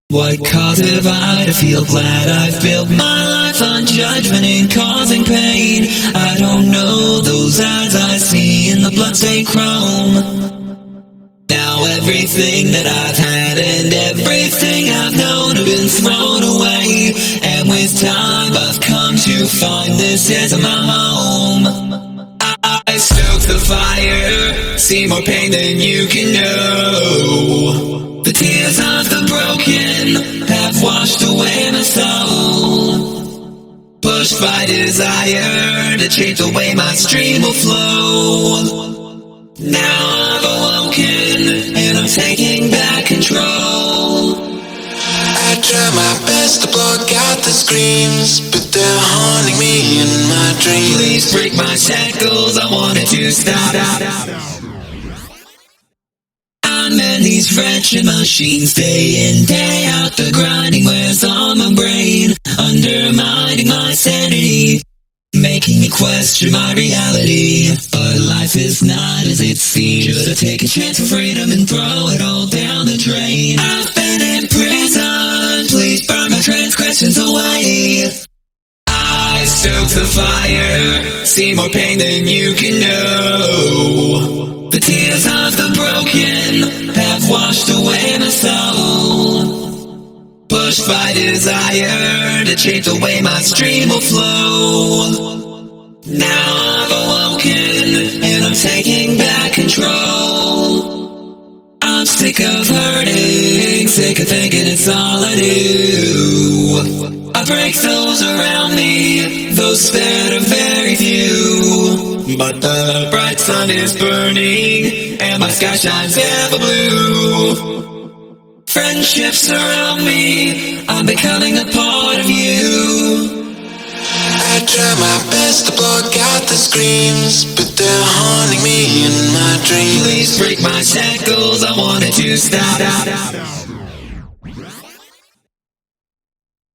What cause have I to feel glad I've built my life on judgment and causing pain? I don't know those ads I see in the bloodstained chrome. Now everything that I've had and everything I've known have been thrown away. And with time I've come to find this is my home. I stoke the fire, see more pain than you can know. The tears of the broken have washed away my soul. Pushed by desire to change the way my stream will flow. Now I've awoken and I'm taking back control. I try my best to block out the screams, but they're haunting me in my dreams. Please break my shackles, I wanted to stop. I'm in these wretched machines, day in, day out. The grinding wears on my brain, undermining my sanity, making me question my reality. But life is not as it seems. Should I take a chance for freedom and throw it all down the drain? I've been in prison, please burn my transgressions away. I stoke the fire, see more pain than you can know. The tears of the broken have washed away my soul. Pushed by desire to change the way my stream will flow. Now I've awoken and I'm taking back control. I'm sick of hurting, sick of thinking it's all I do. I break those around me, those spared are very few. But the bright sun is burning, and my sky shines ever blue. Friendships surround me, I'm becoming a part of you. I try my best to block out the screams, but they're haunting me in my dreams. Please break my shackles, I wanted to stop.